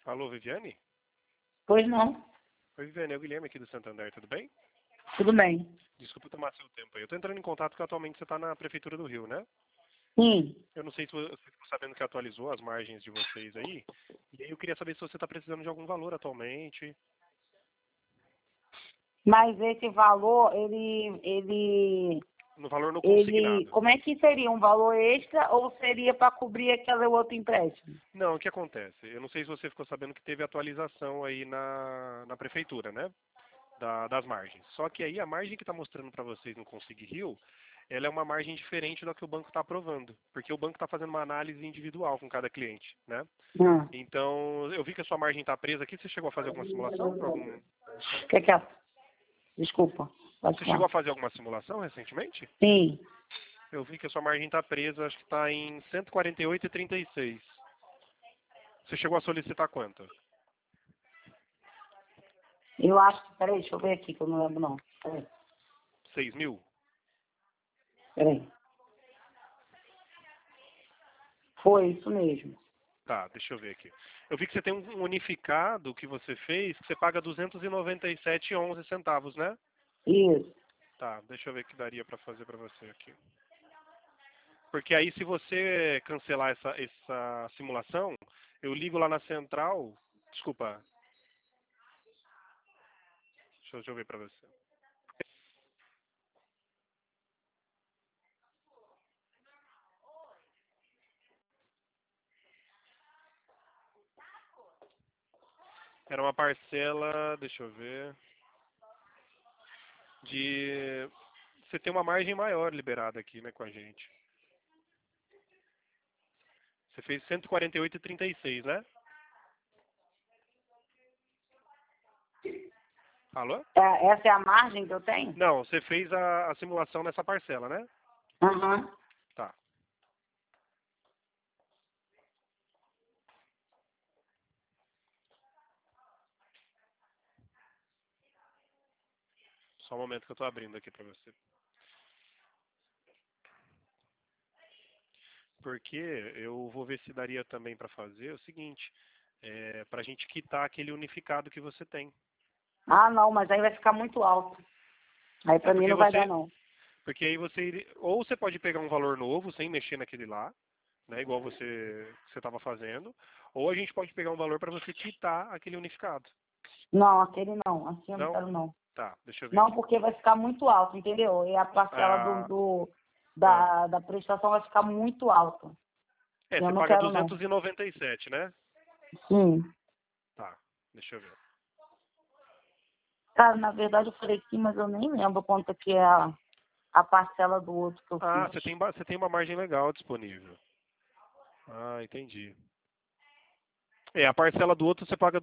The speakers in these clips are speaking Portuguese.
Alô, Viviane? Pois não. Oi, Viviane, é o Guilherme aqui do Santander, tudo bem? Tudo bem. Desculpa tomar seu tempo aí. Eu tô entrando em contato porque atualmente você está na Prefeitura do Rio, né? Sim. Eu não sei se você ficou sabendo que atualizou as margens de vocês aí. E aí eu queria saber se você está precisando de algum valor atualmente. Mas esse valor, No valor no consignado. como é que seria? Um valor extra ou seria para cobrir aquele outro empréstimo? Não, o que acontece? Eu não sei se você ficou sabendo que teve atualização aí na Prefeitura, né? Das margens. Só que aí a margem que está mostrando para vocês no Consig Rio, ela é uma margem diferente da que o banco está aprovando, porque o banco está fazendo uma análise individual com cada cliente, né? Hum. Então, eu vi que a sua margem está presa aqui. Você chegou a fazer alguma simulação? Que é? Desculpa. Pode Você chegou falar. a fazer alguma simulação recentemente? Sim. Eu vi que a sua margem está presa, acho que está em 148,36. Você chegou a solicitar quanto? Eu acho que... Peraí, deixa eu ver aqui, que eu não lembro não. Peraí. 6 mil? Peraí. Foi isso mesmo. Tá, deixa eu ver aqui. Eu vi que você tem um unificado que você fez, que você paga 297,11 centavos, né? Isso. Tá, deixa eu ver o que daria para fazer para você aqui. Porque aí se você cancelar essa simulação, eu ligo lá na central. Desculpa. Deixa eu ver para você. Era uma parcela, deixa eu ver, de... Você tem uma margem maior liberada aqui, né, com a gente. Você fez 148,36, né? Alô? Essa é a margem que eu tenho? Não, você fez a simulação nessa parcela, né? Aham. Tá. Só um momento que eu tô abrindo aqui para você. Porque eu vou ver se daria também para fazer o seguinte, para a gente quitar aquele unificado que você tem. Ah, não, mas aí vai ficar muito alto. Aí pra mim Porque não vai dar, não. porque aí ou você pode pegar um valor novo sem mexer naquele lá, né, igual você estava fazendo, ou a gente pode pegar um valor para você quitar aquele unificado. Não, aquele não. Assim eu não Não? quero, não. Tá, deixa eu ver Não, aqui. porque vai ficar muito alto, entendeu? E a parcela Ah, ah, da prestação vai ficar muito alta. Eu você não paga quero, não. 297, né? Sim. Tá, deixa eu ver. Cara, na verdade eu falei sim, mas eu nem lembro quanto que é a parcela do outro que eu Ah, fiz. você tem uma margem legal disponível. Ah, entendi. A parcela do outro você paga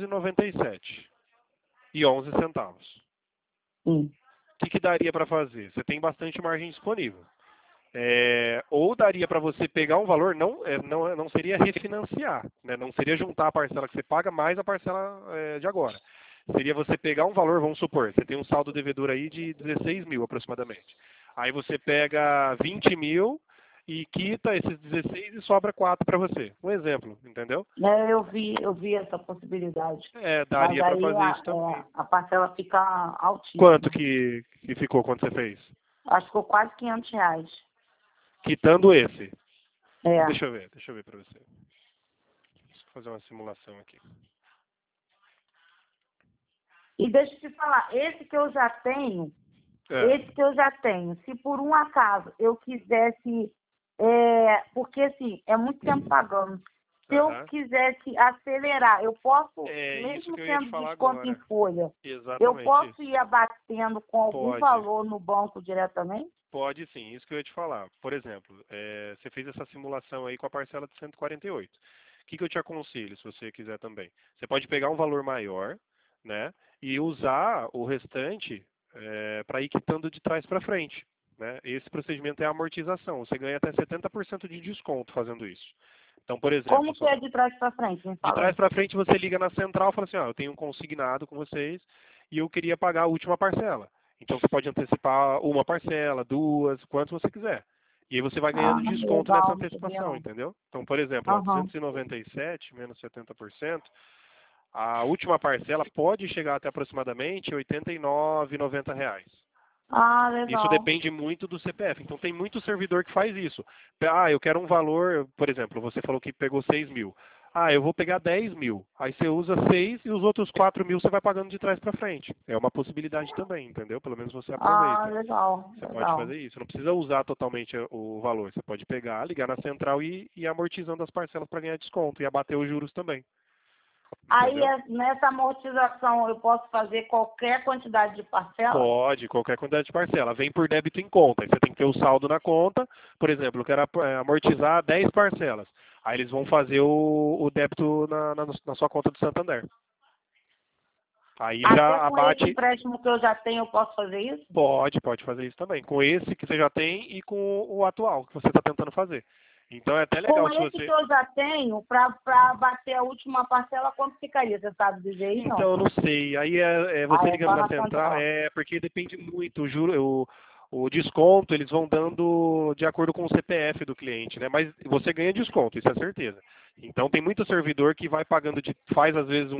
297,11 centavos. Sim. O que daria para fazer? Você tem bastante margem disponível. Ou daria para você pegar um valor, não seria refinanciar, né? Não seria juntar a parcela que você paga mais a parcela de agora. Seria você pegar um valor, vamos supor, você tem um saldo devedor aí de 16 mil aproximadamente. Aí você pega 20 mil e quita esses 16 e sobra 4 para você. Um exemplo, entendeu? Eu vi essa possibilidade. Mas Daria para aí fazer isso também. a parcela fica Quanto altíssima. que ficou quando você fez? Acho que ficou quase R$ 500. Quitando esse. É. Deixa eu ver para você. Deixa eu fazer uma simulação aqui. E deixa eu te falar, esse que eu já tenho, se por um acaso eu quisesse, porque assim, é muito tempo pagando. Se eu Aham. quisesse acelerar, eu posso, É isso mesmo que eu ia te sendo falar desconto em agora. folha, eu Exatamente posso isso. ir abatendo com algum Pode. valor no banco diretamente? Pode sim, isso que eu ia te falar. Por exemplo, você fez essa simulação aí com a parcela de 148. O que eu te aconselho, se você quiser também? Você pode pegar um valor maior, né? E usar o restante para ir quitando de trás para frente. Né? Esse procedimento é a amortização. Você ganha até 70% de desconto fazendo isso. Então, por exemplo, Como que é de trás para frente? Me de fala trás aí. para frente você liga na central e fala assim, ó, eu tenho um consignado com vocês e eu queria pagar a última parcela. Então você pode antecipar uma parcela, duas, quanto você quiser. E aí você vai ganhando desconto nessa legal, antecipação, entendeu? entendeu? Então, por exemplo, ó, Aham. 297 menos 70%, a última parcela pode chegar até aproximadamente R$ 89,90. Ah, Isso legal. depende muito do CPF. Então tem muito servidor que faz isso. Ah, eu quero um valor, por exemplo, você falou que pegou 6 mil. Ah, eu vou pegar 10 mil. Aí você usa 6 e os outros 4 mil você vai pagando de trás para frente. É uma possibilidade também, entendeu? Pelo menos você Ah, aproveita. legal, Você pode legal. fazer isso. Não precisa usar totalmente o valor. Você pode pegar, ligar na central e ir amortizando as parcelas para ganhar desconto e abater os juros também. Aí, Entendeu? nessa amortização, eu posso fazer qualquer quantidade de parcela? Pode, qualquer quantidade de parcela. Vem por débito em conta. Aí você tem que ter o saldo na conta. Por exemplo, eu quero amortizar 10 parcelas. Aí eles vão fazer o débito na sua conta do Santander. Aí Até já com esse abate. empréstimo que eu já tenho, eu posso fazer isso? Pode fazer isso também. Com esse que você já tem e com o atual que você está tentando fazer. Então é até Com legal se esse que você. eu já tenho, para bater a última parcela, quanto ficaria? Você sabe dizer aí, não? Então, eu não sei. Aí é Ah, você é ligando só na na central, central. é porque depende muito. O desconto eles vão dando de acordo com o CPF do cliente, né? Mas você ganha desconto, isso é certeza. Então tem muito servidor que vai pagando faz às vezes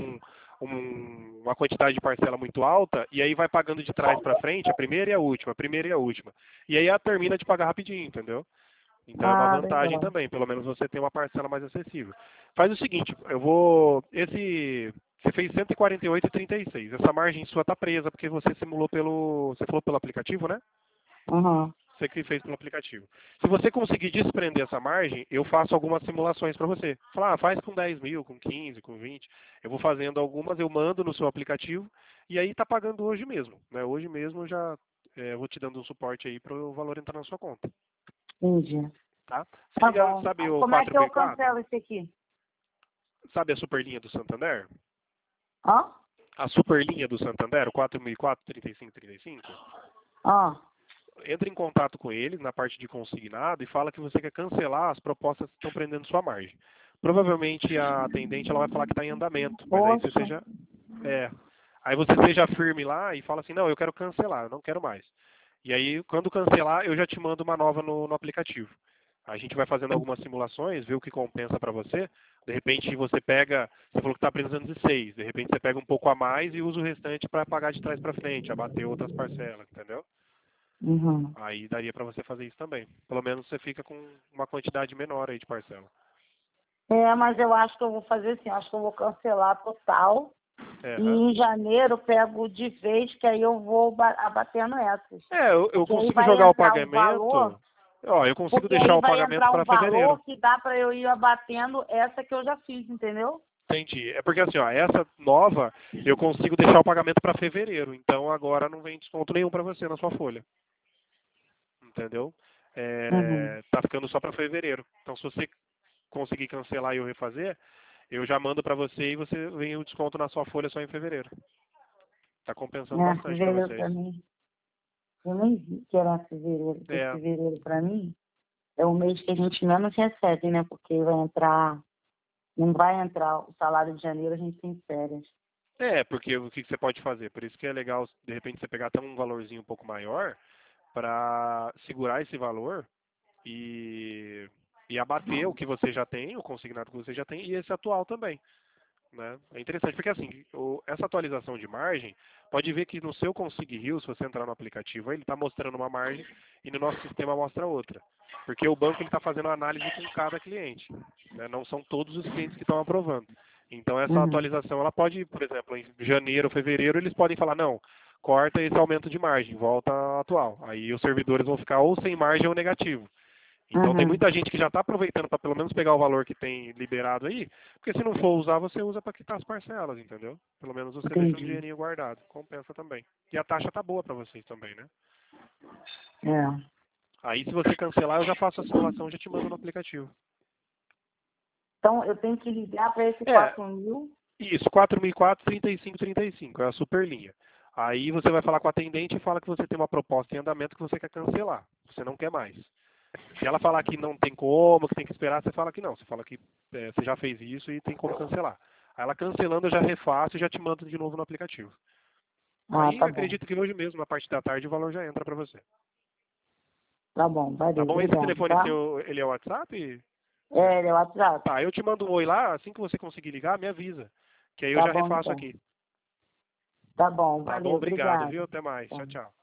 uma quantidade de parcela muito alta e aí vai pagando de trás para frente, a primeira e a última, a primeira e a última. E aí ela termina de pagar rapidinho, entendeu? Então é uma Ah, vantagem legal. também, pelo menos você tem uma parcela mais acessível. Faz o seguinte, eu vou. Você fez 148,36. Essa margem sua está presa, porque você simulou pelo. Você falou pelo aplicativo, né? Uhum. Você que fez pelo aplicativo. Se você conseguir desprender essa margem, eu faço algumas simulações para você. Falar, faz com 10 mil, com 15, com 20. Eu vou fazendo algumas, eu mando no seu aplicativo e aí está pagando hoje mesmo. Né? Hoje mesmo eu já vou te dando um suporte aí para o valor entrar na sua conta. Entendi. Tá? Você Tá liga, bom. sabe Aí, o como é que eu 464? cancelo isso aqui? Sabe a superlinha do Santander? Hã? A superlinha do Santander, o 4004 3535? Hã? Entra em contato com eles na parte de consignado e fala que você quer cancelar as propostas que estão prendendo sua margem. Provavelmente a atendente ela vai falar que está em andamento, mas aí você Poxa. seja. É, aí você seja firme lá e fala assim, não, eu quero cancelar, eu não quero mais. E aí, quando cancelar, eu já te mando uma nova no aplicativo. A gente vai fazendo algumas simulações, vê o que compensa para você. De repente você pega, você falou que está precisando de 6, de repente você pega um pouco a mais e usa o restante para pagar de trás para frente, abater outras parcelas, entendeu? Uhum. Aí daria para você fazer isso também. Pelo menos você fica com uma quantidade menor aí de parcela. É, mas eu acho que eu vou fazer assim, eu acho que eu vou cancelar total. É, E aham. em janeiro eu pego de vez, que aí eu vou abatendo essas. Eu Porque aí consigo vai jogar o entrar um valor, pagamento. Ó, eu consigo porque deixar aí o vai pagamento entrar um para fevereiro. valor que dá para eu ir abatendo essa que eu já fiz, entendeu? Entendi. É porque assim, ó, essa nova eu consigo deixar o pagamento para fevereiro. Então agora não vem desconto nenhum para você na sua folha. Entendeu? Uhum. Tá ficando só para fevereiro. Então se você conseguir cancelar e eu refazer, eu já mando para você e você vem o desconto na sua folha só em fevereiro. Tá compensando É, bastante para fevereiro vocês. para mim, eu nem vi que era fevereiro, porque É, fevereiro para mim é o mês que a gente menos recebe, né? Porque vai entrar, não vai entrar o salário de janeiro, a gente tem férias. porque o que você pode fazer? Por isso que é legal, de repente, você pegar até um valorzinho um pouco maior para segurar esse valor e, e abater o que você já tem, o consignado que você já tem, e esse atual também. Né? É interessante, porque assim, essa atualização de margem, pode ver que no seu Consig Rio, se você entrar no aplicativo, ele está mostrando uma margem e no nosso sistema mostra outra. Porque o banco está fazendo análise com cada cliente. Né? Não são todos os clientes que estão aprovando. Então essa Uhum. atualização, ela pode, por exemplo, em janeiro, fevereiro, eles podem falar, não, corta esse aumento de margem, volta à atual. Aí os servidores vão ficar ou sem margem ou negativo. Então tem Uhum. muita gente que já está aproveitando para pelo menos pegar o valor que tem liberado aí, porque se não for usar, você usa para quitar as parcelas, entendeu? Pelo menos você deixa um Entendi. dinheirinho guardado, compensa também. E a taxa tá boa para vocês também, né? É. Aí se você cancelar, eu já faço a simulação, já te mando no aplicativo. Então, eu tenho que ligar para esse É, 4.000. isso, 4004 3535, é a super linha. Aí você vai falar com a atendente e fala que você tem uma proposta em andamento que você quer cancelar, você não quer mais. Se ela falar que não tem como, que tem que esperar, você fala que não. Você fala que você já fez isso e tem como cancelar. Aí ela cancelando, eu já refaço e já te mando de novo no aplicativo. Ah, Aí tá bom. acredito que hoje mesmo, na parte da tarde, o valor já entra para você. Tá bom, valeu. Tá bom? Esse Obrigado, telefone tá? seu, ele é o WhatsApp? É, ele é o WhatsApp. Tá, eu te mando um oi lá, assim que você conseguir ligar, me avisa. Que aí eu Tá já bom, refaço então. aqui. Tá bom, Tá bom? valeu, Obrigado, obrigado. viu? Até mais. Tá. Tchau, tchau.